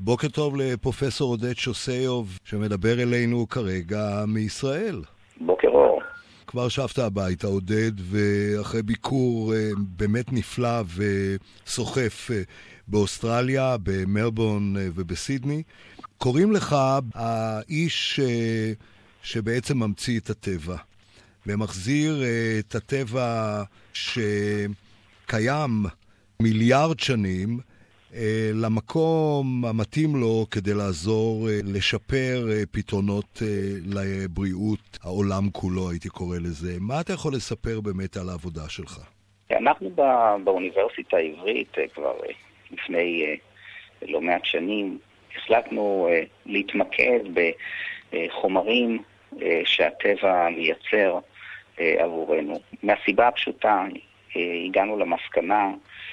בוקר טוב לפרופסור עודד שוסיוב, שמדבר אלינו כרגע מישראל. בוקר אור. כבר שבת הביתה, עודד, ואחרי ביקור באמת נפלא וסוחף באוסטרליה, במלבורן ובסידני. קוראים לך האיש שבעצם ממציא את הטבע, ומחזיר את הטבע שקיים מיליארד שנים למקום המתאים לו כדי לעזור לשפר פתרונות לבריאות העולם כולו, הייתי קורא לזה. מה אתה יכול לספר באמת על העבודה שלך? אנחנו באוניברסיטה העברית כבר לפני לא מעט שנים החלטנו להתמקד בחומרים שהטבע מייצר עבורנו. מהסיבה הפשוטה הגענו למסקנה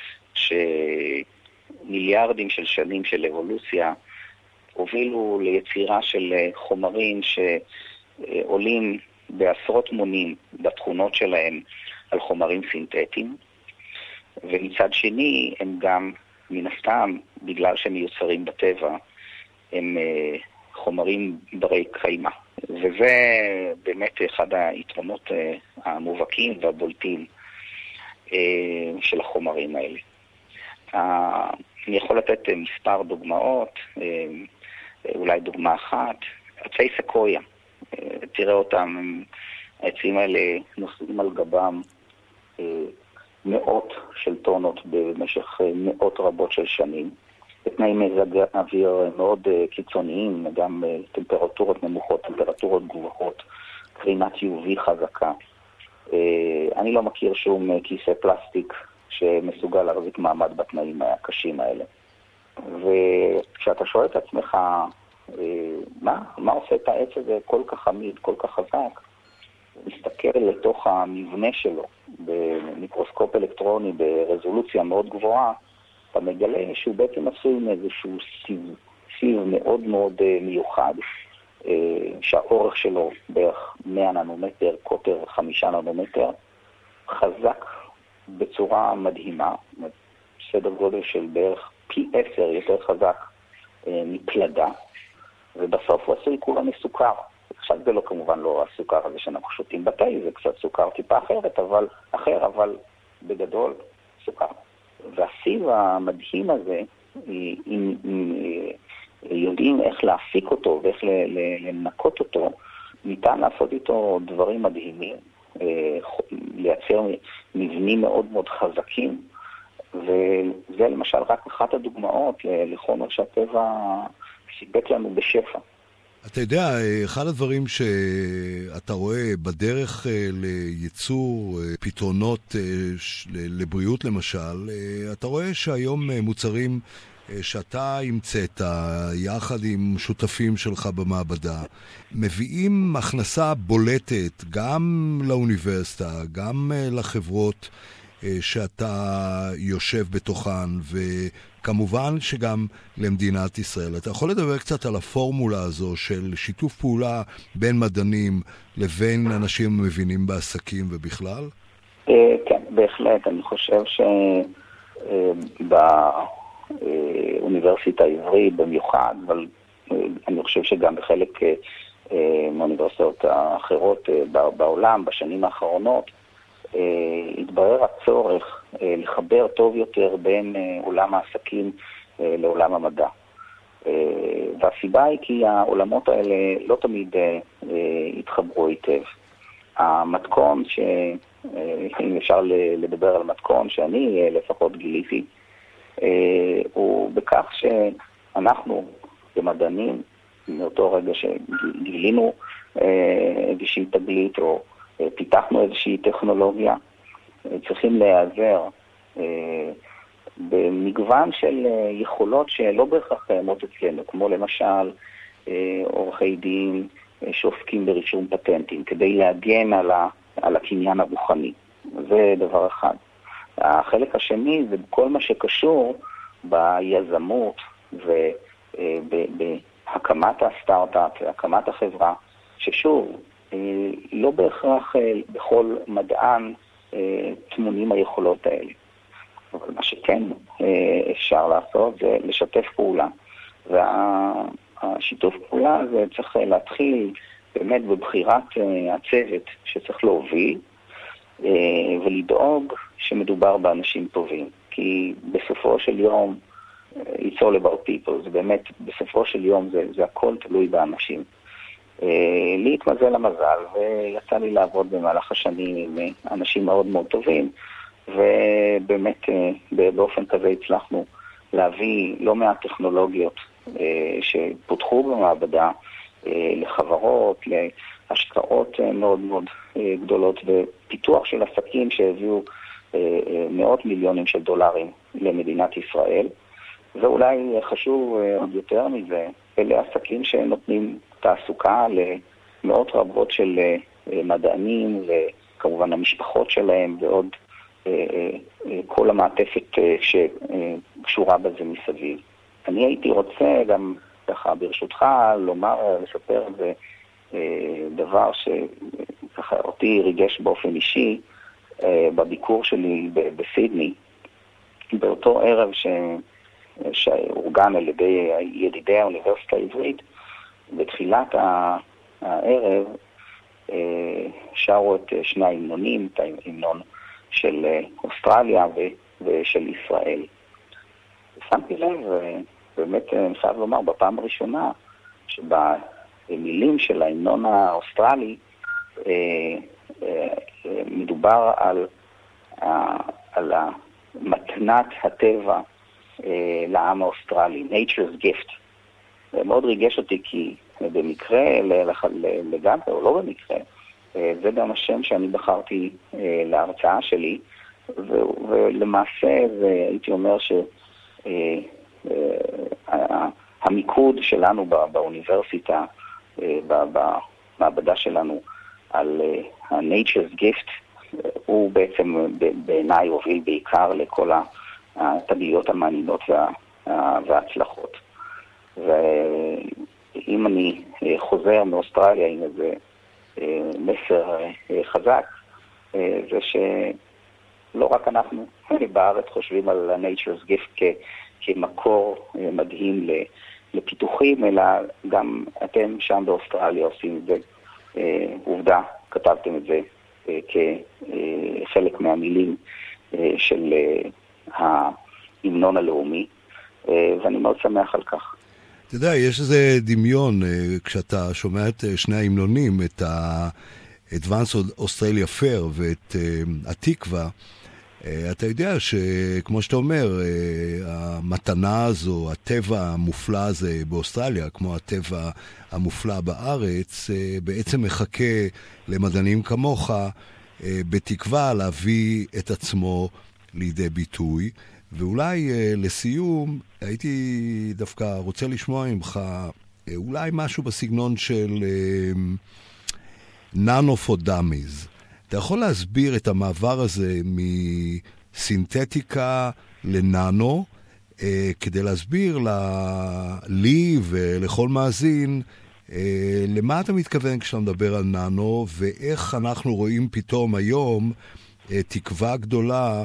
מיליארדים של שנים של אבולוציה הובילו ליצירה של חומרים שעולים בעשרות מונים בתכונות שלהם על חומרים סינתטיים, ומצד שני הם גם מן הסתם, בגלל שהם מיוצרים בטבע, הם חומרים ברי קיימא. וזה באמת אחד היתרונות המובהקים והבולטים של החומרים האלה. אני יכול לתת מספר דוגמאות, אולי דוגמה אחת, עצי סקויה. תראה אותם, העצים האלה נושאים על גבם מאות של טונות במשך מאות רבות של שנים. בתנאי מזג אוויר מאוד קיצוניים, גם טמפרטורות נמוכות, טמפרטורות גבוהות, קרינת UV חזקה. אני לא מכיר שום כיסא פלסטיק שמסוגל להחזיק מעמד בתנאים הקשים האלה. וכשאתה שואל את עצמך, מה עושה את העץ הזה כל כך עמיד, כל כך חזק, מסתכל לתוך המבנה שלו במיקרוסקופ אלקטרוני ברזולוציה מאוד גבוהה, אתה מגלה שהוא בעצם עשוי מאיזשהו סיב מאוד מאוד מיוחד, שהאורך שלו בערך 100 ננומטר, קוטר 5 ננומטר, חזק בצורה מדהימה, סדר גודל של בערך פי 10 יותר חזק מפלדה, ובסוף הוא עשוי כולה מסוכר. עכשיו זה לא כמובן לא הסוכר הזה שאנחנו שותים בתה, זה קצת סוכר טיפה אבל בגדול סוכר. והסיב המדהים הזה, אם יודעים איך להפיק אותו ואיך לנקות אותו, ניתן לעשות איתו דברים מדהימים, לייצר מבנים מאוד מאוד חזקים, וזה למשל רק אחת הדוגמאות לחומר שהטבע סיפק לנו בשפע. אתה יודע, אחד הדברים שאתה רואה בדרך לייצור פתרונות לבריאות למשל, אתה רואה שהיום מוצרים שאתה המצאת יחד עם שותפים שלך במעבדה, מביאים הכנסה בולטת גם לאוניברסיטה, גם לחברות שאתה יושב בתוכן, וכמובן שגם למדינת ישראל. אתה יכול לדבר קצת על הפורמולה הזו של שיתוף פעולה בין מדענים לבין אנשים מבינים בעסקים ובכלל? כן, בהחלט. אני חושב באוניברסיטה העברית במיוחד, אבל אני חושב שגם בחלק מהאוניברסיטאות האחרות בעולם בשנים האחרונות, התברר הצורך לחבר טוב יותר בין עולם העסקים לעולם המדע. והסיבה היא כי העולמות האלה לא תמיד התחברו היטב. המתכון, אם אפשר לדבר על מתכון שאני לפחות גיליתי, הוא בכך שאנחנו כמדענים, מאותו רגע שגילינו איזושהי תגלית או פיתחנו איזושהי טכנולוגיה, צריכים להיעזר במגוון של יכולות שלא בהכרח קיימות אצלנו, כמו למשל עורכי דין שעוסקים ברישום פטנטים, כדי להגן על הקניין הרוחני. זה דבר אחד. החלק השני זה כל מה שקשור ביזמות ובהקמת הסטארט-אפ, הקמת החברה, ששוב, לא בהכרח בכל מדען תמונים היכולות האלה. אבל מה שכן אפשר לעשות זה לשתף פעולה והשיתוף פעולה הזה צריך להתחיל באמת בבחירת הצוות שצריך להוביל, ולדאוג שמדובר באנשים טובים. כי בסופו של יום, it's all about people, זה באמת, בסופו של יום זה הכל תלוי באנשים. לי התמזל המזל, ויצא לי לעבוד במהלך השנים עם אנשים מאוד מאוד טובים, ובאמת באופן כזה הצלחנו להביא לא מעט טכנולוגיות שפותחו במעבדה לחברות, להשקעות מאוד מאוד גדולות, ופיתוח של עסקים שהביאו מאות מיליונים של דולרים למדינת ישראל. ואולי חשוב עוד יותר מזה, אלה עסקים שנותנים תעסוקה למאות רבות של מדענים, וכמובן המשפחות שלהם, ועוד כל המעטפת שקשורה בזה מסביב. אני הייתי רוצה גם ככה ברשותך לספר על זה דבר שככה אותי ריגש באופן אישי בביקור שלי בסידני, באותו ערב שאורגן על ידי ידידי האוניברסיטה העברית. בתחילת הערב שרו את שני ההמנונים, את ההמנון של אוסטרליה ושל ישראל. שמתי לב, באמת אני חייב לומר, בפעם הראשונה שבמילים של ההמנון האוסטרלי מדובר על מתנת הטבע לעם האוסטרלי, nature's gift. זה מאוד ריגש אותי כי במקרה, לגמרי או לא במקרה, זה גם השם שאני בחרתי להרצאה שלי, ולמעשה הייתי אומר שהמיקוד שלנו באוניברסיטה, במעבדה שלנו, על ה-nature's gift, הוא בעצם בעיניי הוביל בעיקר לכל התגליות המעניינות וההצלחות. ואם אני חוזר מאוסטרליה עם איזה מסר חזק, זה שלא רק אנחנו בארץ חושבים על ה-nature's gift כמקור מדהים לפיתוחים, אלא גם אתם שם באוסטרליה עושים את זה. עובדה, כתבתם את זה כחלק מהמילים של ההמנון הלאומי, ואני מאוד שמח על כך. אתה יודע, יש איזה דמיון, כשאתה שומע את שני ההמנונים, את ה-Advanced Australia Fair ואת התקווה, אתה יודע שכמו שאתה אומר, המתנה הזו, הטבע המופלא הזה באוסטרליה, כמו הטבע המופלא בארץ, בעצם מחכה למדענים כמוך, בתקווה להביא את עצמו לידי ביטוי. ואולי לסיום, הייתי דווקא רוצה לשמוע ממך אולי משהו בסגנון של Nano for Dummies. אתה יכול להסביר את המעבר הזה מסינתטיקה לננו, כדי להסביר לי ולכל מאזין למה אתה מתכוון כשאתה מדבר על ננו, ואיך אנחנו רואים פתאום היום תקווה גדולה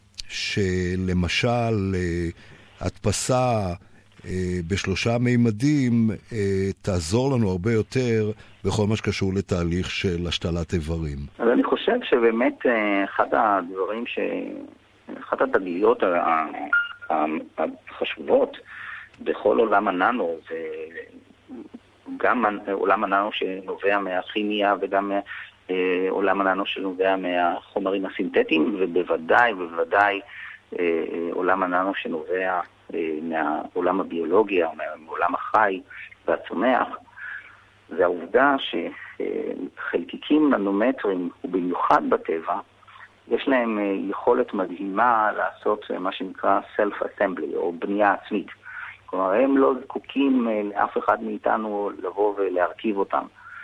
שלמשל הדפסה בשלושה מימדים תעזור לנו הרבה יותר בכל מה שקשור לתהליך של השתלת איברים. אז אני חושב שבאמת אחת התגליות החשובות בכל עולם הננו, זה גם עולם הננו שנובע מהכימיה וגם עולם הננו שנובע מהחומרים הסינתטיים, ובוודאי עולם הננו שנובע מהעולם הביולוגיה, מעולם החי והצומח. זה העובדה שחלקיקים ננומטרים, ובמיוחד בטבע, יש להם יכולת מדהימה לעשות מה שנקרא self-assembly, או בנייה עצמית. כלומר, הם לא זקוקים לאף אחד מאיתנו לבוא ולהרכיב אותם.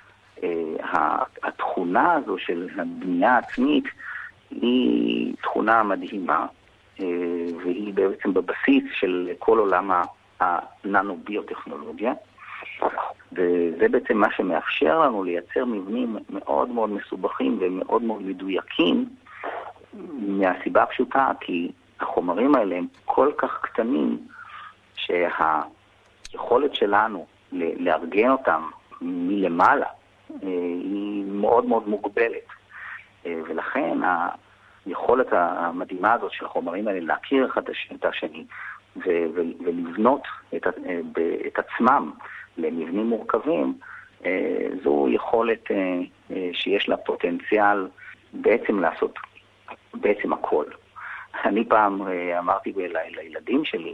התכונה הזו של הבנייה העצמית היא תכונה מדהימה, והיא בעצם בבסיס של כל עולם הננו-ביוטכנולוגיה, וזה בעצם מה שמאפשר לנו לייצר מבנים מאוד מאוד מסובכים ומאוד מאוד מדויקים, מהסיבה הפשוטה, כי החומרים האלה הם כל כך קטנים היכולת שלנו לארגן אותם מלמעלה היא מאוד מאוד מוגבלת. ולכן היכולת המדהימה הזאת של החומרים האלה להכיר אחד את השני ולבנות את עצמם למבנים מורכבים, זו יכולת שיש לה פוטנציאל בעצם לעשות בעצם הכל. אני פעם אמרתי לילדים שלי,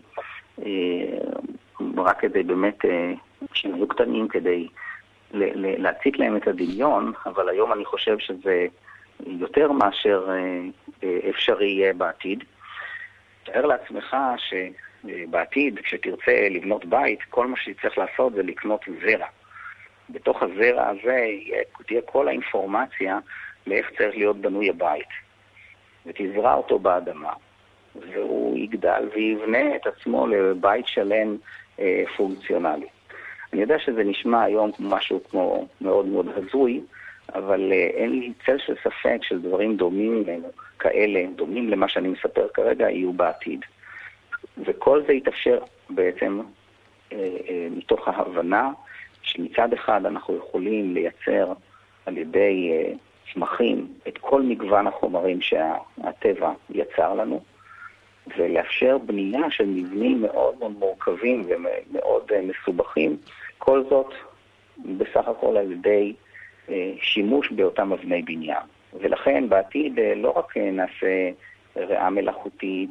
רק כדי באמת, שהם היו קטנים, כדי להציק להם את הדמיון, אבל היום אני חושב שזה יותר מאשר אפשרי יהיה בעתיד. תאר לעצמך שבעתיד, כשתרצה לבנות בית, כל מה שצריך לעשות זה לקנות זרע. בתוך הזרע הזה תהיה כל האינפורמציה לאיך צריך להיות בנוי הבית. ותזרע אותו באדמה, והוא יגדל ויבנה את עצמו לבית שלם פונקציונלי. אני יודע שזה נשמע היום כמו משהו כמו מאוד מאוד הזוי, אבל אין לי צל של ספק של דברים דומים כאלה, דומים למה שאני מספר כרגע, יהיו בעתיד. וכל זה יתאפשר בעצם מתוך ההבנה שמצד אחד אנחנו יכולים לייצר על ידי צמחים את כל מגוון החומרים שהטבע יצר לנו, ולאפשר בנייה של מבנים מאוד מאוד מורכבים ומאוד מסובכים, כל זאת בסך הכל על ידי שימוש באותם אבני בניין. ולכן בעתיד לא רק נעשה ריאה מלאכותית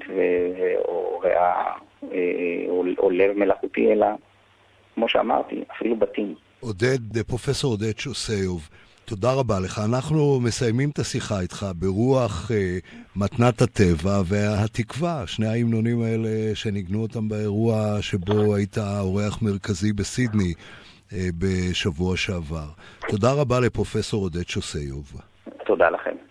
או לב מלאכותי, אלא כמו שאמרתי, אפילו בתים. פרופסור עודד שוסיוב, תודה רבה לך. אנחנו מסיימים את השיחה איתך ברוח מתנת הטבע והתקווה, שני ההמנונים האלה שניגנו אותם באירוע שבו היית אורח מרכזי בסידני בשבוע שעבר. תודה רבה לפרופסור עודד שוסיוב. תודה לכם.